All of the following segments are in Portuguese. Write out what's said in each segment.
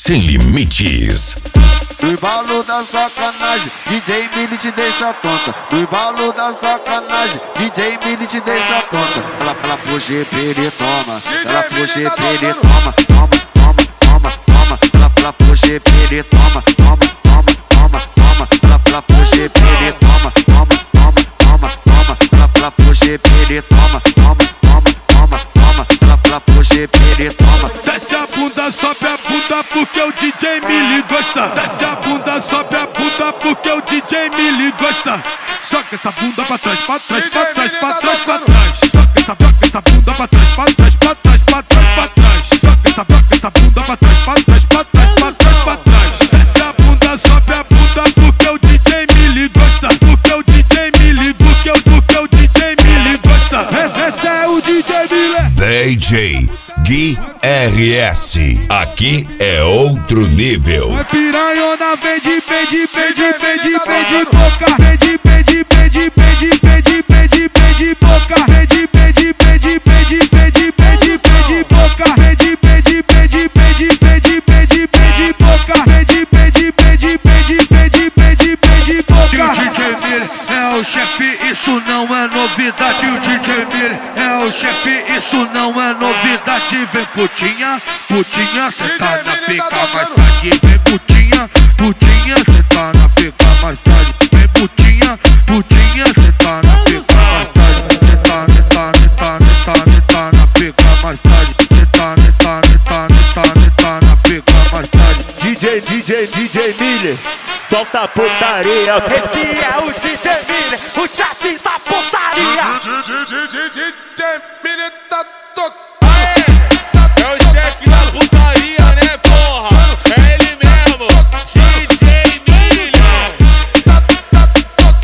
sem limites. No embalo da sacanagem, DJ Mili te deixa tonta. No embalo da sacanagem, DJ Mili te deixa tonta. Ela puxa e ele toma. Ela puxa e ele toma. Toma, toma, toma, toma. Ela puxa e ele toma. Toma, toma, toma, toma. Ela puxa e ele toma. Toma, toma, toma, toma. Ela puxa e ele toma. Toma, toma, toma, toma. Ela puxa e ele toma. Desce a bunda, sobe a bunda porque o DJ Mili gosta. Desce a bunda, sobe a bunda porque o DJ Mili gosta. Joga essa bunda pra trás, pra trás, pra trás, pra trás, pra trás. Joga essa bunda pra trás, pra trás, pra trás, pra trás, pra trás. Joga essa bunda pra trás, pra trás, pra trás, pra trás, pra trás. Desce a bunda, sobe a bunda porque o DJ Mili gosta. Porque o DJ Mili, porque o DJ Mili gosta. Esse é o DJ Mili. DJ Gui RS, aqui é outro nível. Vai piranhona, vende, vende, vende, vende, vende boca. Vende, vende, vende, vende, vende, vende, vende boca. Vende, vende, vende, vende, vende, vende, vende boca. Vende, vende, vende, vende, vende, vende, vende boca. Vende, vende, vende, vende, vende, vende, vende boca. O DJ Mili é o chefe, isso não é novidade. O DJ Mili é o chefe, isso não é novidade. Vem putinha, putinha, cê tá na pica mais tarde. Vem putinha, putinha, cê tá na pica mais tarde. Vem putinha, putinha, cê tá na pica mais tarde. Cê tá na pica mais tarde. Cê tá na pica mais tarde. DJ Mili, solta a putaria. Esse é o DJ Mili, o chefe da putaria. DJ Mili tá tocando. É o chefe da putaria, né, porra? É ele mesmo, DJ Mili.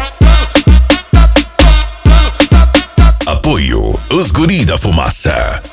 Apoio Os Guri da Fumaça.